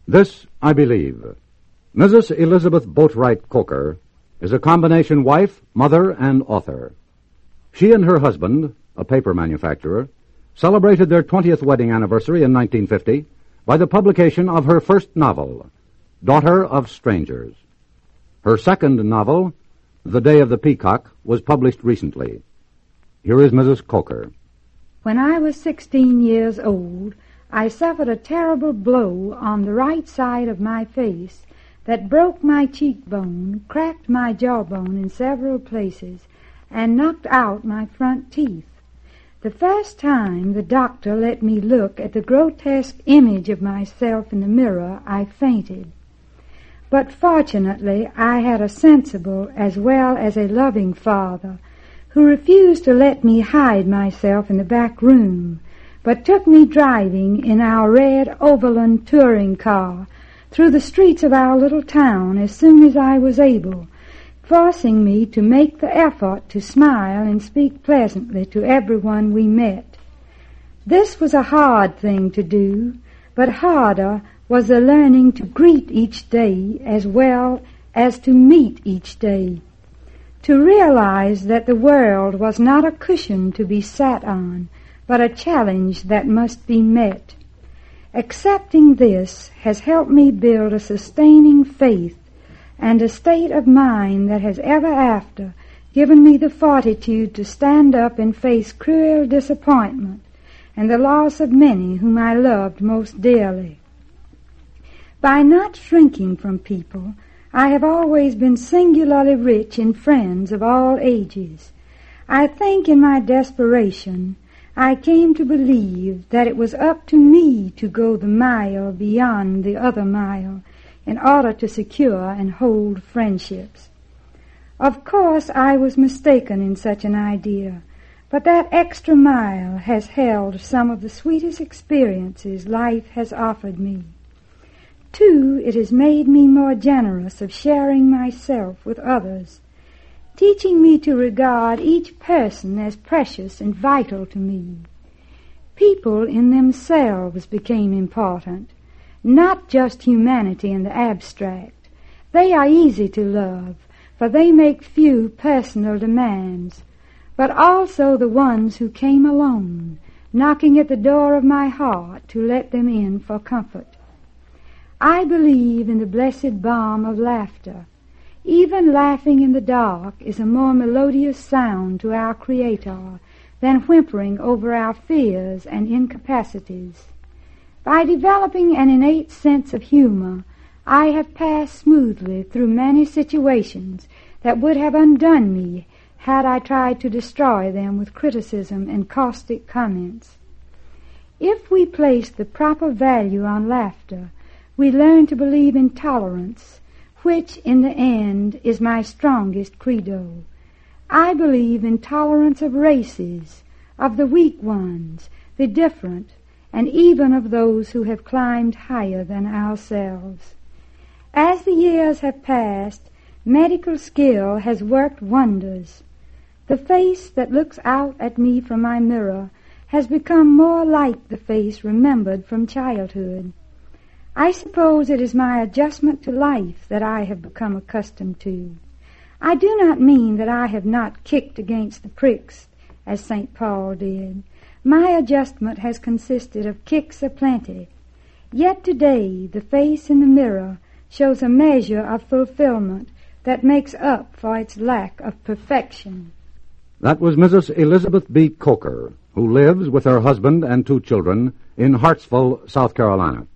This I believe. Mrs. Elizabeth Boatwright Coker is a combination wife, mother, and author. She and her husband, a paper manufacturer, celebrated their 20th wedding anniversary in 1950 by the publication of her first novel, Daughter of Strangers. Her second novel, The Day of the Peacock, was published recently. Here is Mrs. Coker. When I was 16 years old, I suffered a terrible blow on the right side of my face that broke my cheekbone, cracked my jawbone in several places, and knocked out my front teeth. The first time the doctor let me look at the grotesque image of myself in the mirror, I fainted. But fortunately, I had a sensible as well as a loving father who refused to let me hide myself in the back room, but took me driving in our red Overland touring car through the streets of our little town as soon as I was able, forcing me to make the effort to smile and speak pleasantly to everyone we met. This was a hard thing to do, but harder was the learning to greet each day as well as to meet each day, to realize that the world was not a cushion to be sat on, but a challenge that must be met. Accepting this has helped me build a sustaining faith and a state of mind that has ever after given me the fortitude to stand up and face cruel disappointment and the loss of many whom I loved most dearly. By not shrinking from people, I have always been singularly rich in friends of all ages. I think in my desperation, I came to believe that it was up to me to go the mile beyond the other mile in order to secure and hold friendships. Of course, I was mistaken in such an idea, but that extra mile has held some of the sweetest experiences life has offered me. Too, it has made me more generous of sharing myself with others, teaching me to regard each person as precious and vital to me. People in themselves became important, not just humanity in the abstract. They are easy to love, for they make few personal demands, but also the ones who came alone, knocking at the door of my heart to let them in for comfort. I believe in the blessed balm of laughter. Even laughing in the dark is a more melodious sound to our Creator than whimpering over our fears and incapacities. By developing an innate sense of humor, I have passed smoothly through many situations that would have undone me had I tried to destroy them with criticism and caustic comments. If we place the proper value on laughter, we learn to believe in tolerance, which, in the end, is my strongest credo. I believe in tolerance of races, of the weak ones, the different, and even of those who have climbed higher than ourselves. As the years have passed, medical skill has worked wonders. The face that looks out at me from my mirror has become more like the face remembered from childhood. I suppose it is my adjustment to life that I have become accustomed to. I do not mean that I have not kicked against the pricks, as St. Paul did. My adjustment has consisted of kicks aplenty. Yet today the face in the mirror shows a measure of fulfillment that makes up for its lack of perfection. That was Mrs. Elizabeth B. Coker, who lives with her husband and 2 children in Hartsville, South Carolina.